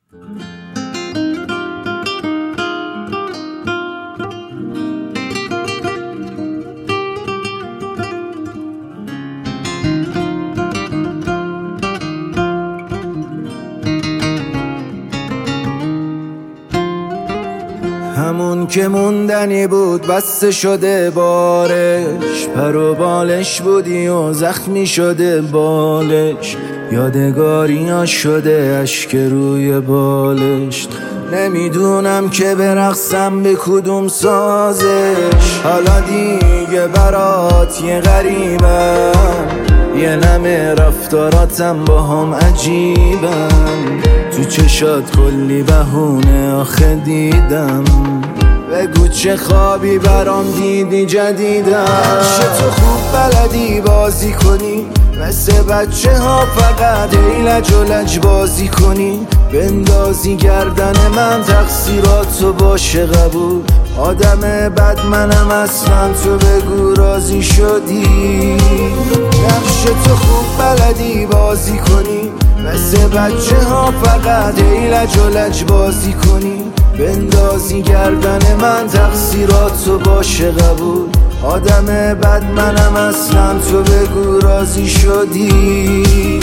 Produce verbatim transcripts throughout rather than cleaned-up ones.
همون که موندنی بود بسته شده بارش، پر و بالش بودی و زخمی شده بالش، یادگاری ها شده اشک روی بالش. نمیدونم که برقصم به کدوم سازش، حالا دیگه برات یه غریبم، یه نمه رفتاراتم با هم عجیبم، تو چشات کلی بهونه آخه دیدم، بگو چه خوابی برام دیدی جدیدم. چه تو خوب بلدی بازی کنی مثل بچه ها، فقط ایلج و لج بازی کنی، بندازی گردن من تقصیراتو باشه قبول، آدم بد منم اصلا، تو بگو راضی شدی. نقش تو خوب بلدی بازی کنی مثل بچه ها، فقط ایلج و لج بازی کنی، بندازی گردن من تقصیراتو باشه قبول، آدم بد منم اصلا، تو بگو راضی شدی.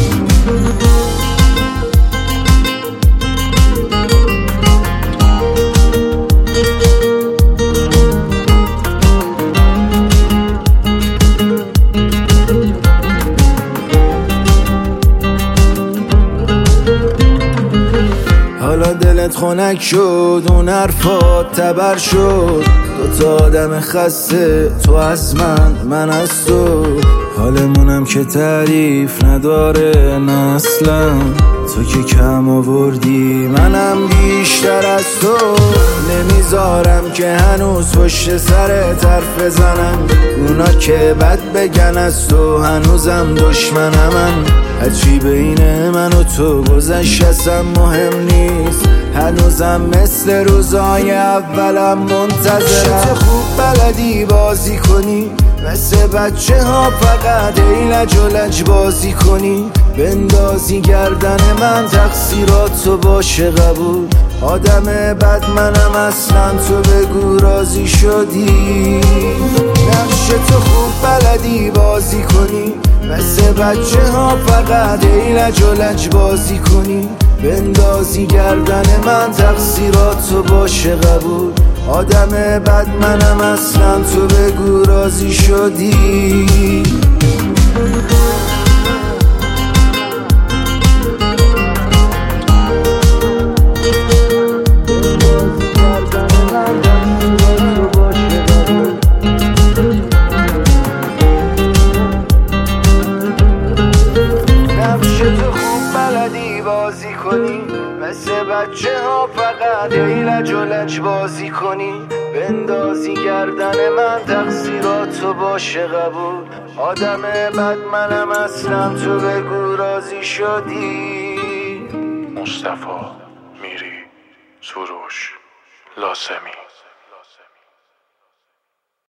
حالا دلت خنک شد، اون حرفات تبر شد، دوتا آدم خسته، تو از من من از تو، حالمونم که تعریف نداره نه اصلا، تو که کم آوردی منم بیشتر از تو، نمیذارم که هنوز پشت سرت حرف بزنم، اونا که بد بگن از تو هنوزم دشمنم من، هرچی بین من و تو گذشت اصلا مهم نیست، هنوزم مثل روزای اولم منتظرم. چه خوب بلدی بازی کنی مثل بچه ها، فقط ایلج و لج بازی کنی، بندازی گردن من تقصیراتو باشه قبول، آدم بد منم اصلا، تو بگو راضی شدی. نقش تو خوب بلدی بازی کنی مثل بچه ها، فقط ایلج و لج بازی کنی، بندازی گردن من تقصیراتو باشه قبول، آدم بد منم اصلا، تو بگو راضی شدی. بازی کنی مثل بچه ها، فقط ایلج و لج بازی کنی، بندازی گردن من تقصیراتو باشه قبول، آدم بد منم اصلا، تو بگو راضی شدی. مصطفی میری، سروش، لاسمی.